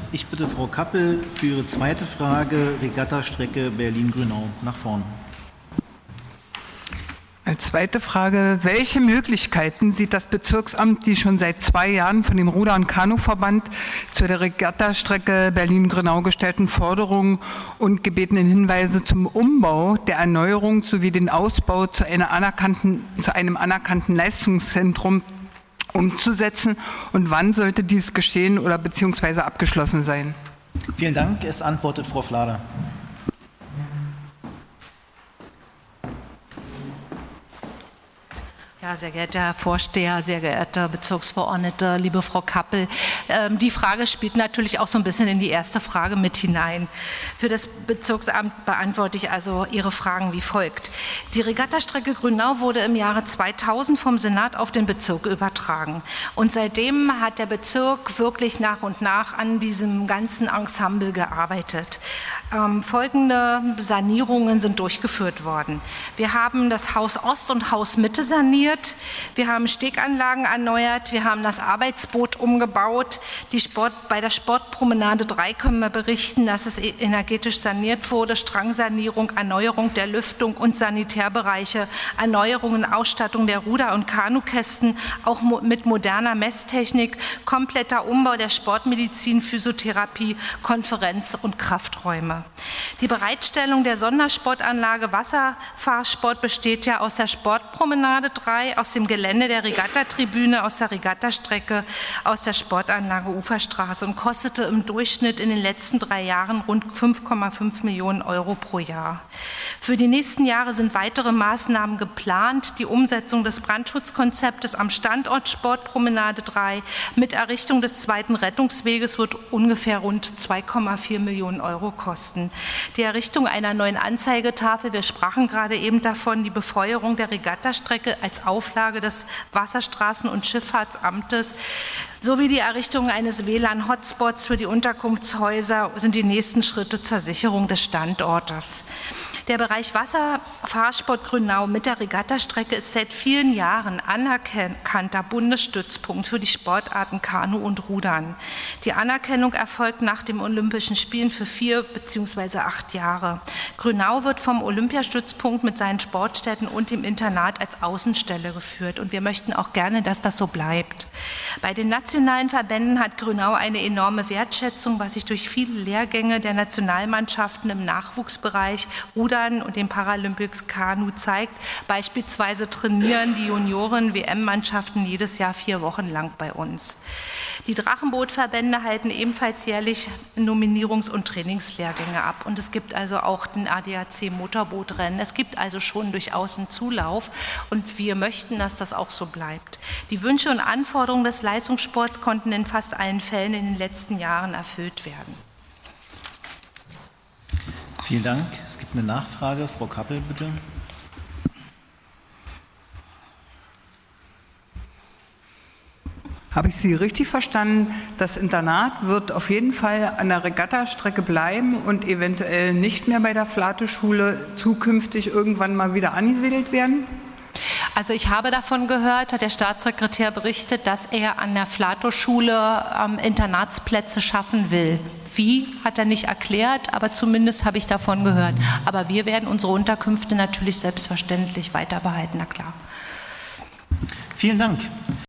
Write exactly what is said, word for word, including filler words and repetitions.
Ich bitte Frau Kappel für Ihre zweite Frage, Regattastrecke Berlin-Grünau, nach vorn. Als zweite Frage, welche Möglichkeiten sieht das Bezirksamt die schon seit zwei Jahren von dem Ruder- und Kanuverband zu der Regattastrecke Berlin-Grünau gestellten Forderungen und gebetenen Hinweise zum Umbau, der Erneuerung sowie den Ausbau zu, einer anerkannten, zu einem anerkannten Leistungszentrum umzusetzen, und wann sollte dies geschehen oder beziehungsweise abgeschlossen sein? Vielen Dank. Es antwortet Frau Flader. Ja, sehr geehrter Herr Vorsteher, sehr geehrte Bezirksverordnete, liebe Frau Kappel, ähm, die Frage spielt natürlich auch so ein bisschen in die erste Frage mit hinein. Für das Bezirksamt beantworte ich also Ihre Fragen wie folgt. Die Regattastrecke Grünau wurde im Jahre zweitausend vom Senat auf den Bezirk übertragen. Und seitdem hat der Bezirk wirklich nach und nach an diesem ganzen Ensemble gearbeitet. Ähm, folgende Sanierungen sind durchgeführt worden. Wir haben das Haus Ost und Haus Mitte saniert, wir haben Steganlagen erneuert, wir haben das Arbeitsboot umgebaut. Die Sport, bei der Sportpromenade drei können wir berichten, dass es energetisch saniert wurde, Strangsanierung, Erneuerung der Lüftung und Sanitärbereiche, Erneuerung und Ausstattung der Ruder- und Kanukästen, auch mit moderner Messtechnik, kompletter Umbau der Sportmedizin, Physiotherapie, Konferenz- und Krafträume. Die Bereitstellung der Sondersportanlage Wasserfahrsport besteht ja aus der Sportpromenade drei, aus dem Gelände der Regattatribüne, aus der Regattastrecke, aus der Sportanlage Uferstraße und kostete im Durchschnitt in den letzten drei Jahren rund fünf Komma fünf Millionen Euro pro Jahr. Für die nächsten Jahre sind weitere Maßnahmen geplant. Die Umsetzung des Brandschutzkonzeptes am Standort Sportpromenade drei mit Errichtung des zweiten Rettungsweges wird ungefähr rund zwei Komma vier Millionen Euro kosten. Die Errichtung einer neuen Anzeigetafel, wir sprachen gerade eben davon, die Befeuerung der Regattastrecke als Auflage des Wasserstraßen- und Schifffahrtsamtes sowie die Errichtung eines W L A N-Hotspots für die Unterkunftshäuser sind die nächsten Schritte zur Sicherung des Standortes. Der Bereich Wasserfahrsport Grünau mit der Regattastrecke ist seit vielen Jahren anerkannter Bundesstützpunkt für die Sportarten Kanu und Rudern. Die Anerkennung erfolgt nach den Olympischen Spielen für vier bzw. acht Jahre. Grünau wird vom Olympiastützpunkt mit seinen Sportstätten und dem Internat als Außenstelle geführt. Und wir möchten auch gerne, dass das so bleibt. Bei den nationalen Verbänden hat Grünau eine enorme Wertschätzung, was sich durch viele Lehrgänge der Nationalmannschaften im Nachwuchsbereich Rudern und den Paralympics Kanu zeigt. Beispielsweise trainieren die Junioren-W M-Mannschaften jedes Jahr vier Wochen lang bei uns. Die Drachenbootverbände halten ebenfalls jährlich Nominierungs- und Trainingslehrgänge ab. Und es gibt also auch den A D A C Motorbootrennen. Es gibt also schon durchaus einen Zulauf und wir möchten, dass das auch so bleibt. Die Wünsche und Anforderungen des Leistungssports konnten in fast allen Fällen in den letzten Jahren erfüllt werden. Vielen Dank. Es gibt eine Nachfrage. Frau Kappel, bitte. Habe ich Sie richtig verstanden? Das Internat wird auf jeden Fall an der Regattastrecke bleiben und eventuell nicht mehr bei der Flato-Schule zukünftig irgendwann mal wieder angesiedelt werden? Also ich habe davon gehört, hat der Staatssekretär berichtet, dass er an der Flato-Schule ähm, Internatsplätze schaffen will. Wie, hat er nicht erklärt, aber zumindest habe ich davon gehört. Aber wir werden unsere Unterkünfte natürlich selbstverständlich weiter behalten, na klar. Vielen Dank.